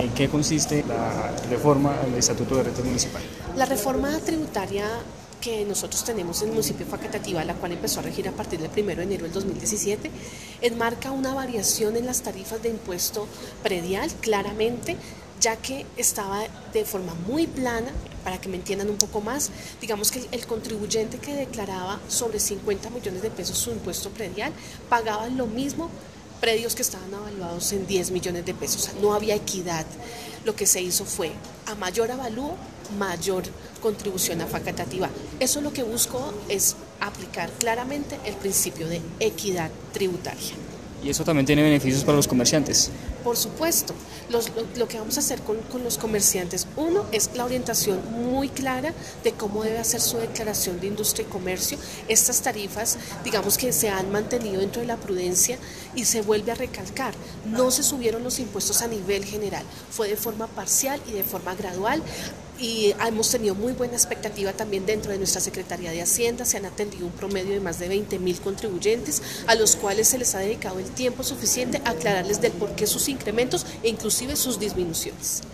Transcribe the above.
¿En qué consiste la reforma al Estatuto de Rentas Municipal? La reforma tributaria que nosotros tenemos en el municipio de Facatativá, la cual empezó a regir a partir del 1 de enero del 2017, enmarca una variación en las tarifas de impuesto predial claramente, ya que estaba de forma muy plana. Para que me entiendan un poco más, digamos que el contribuyente que declaraba sobre 50 millones de pesos su impuesto predial pagaba lo mismo predios que estaban evaluados en 10 millones de pesos. O sea, no había equidad. Lo que se hizo fue, a mayor avalúo, mayor contribución a Facatativá. Eso lo que buscó es aplicar claramente el principio de equidad tributaria. Y eso también tiene beneficios para los comerciantes. Por supuesto, lo que vamos a hacer con los comerciantes, uno, es la orientación muy clara de cómo debe hacer su declaración de industria y comercio. Estas tarifas, digamos que se han mantenido dentro de la prudencia y se vuelve a recalcar, no se subieron los impuestos a nivel general, fue de forma parcial y de forma gradual. Y hemos tenido muy buena expectativa también dentro de nuestra Secretaría de Hacienda. Se han atendido un promedio de más de 20.000 contribuyentes a los cuales se les ha dedicado el tiempo suficiente a aclararles del por qué sus incrementos e inclusive sus disminuciones.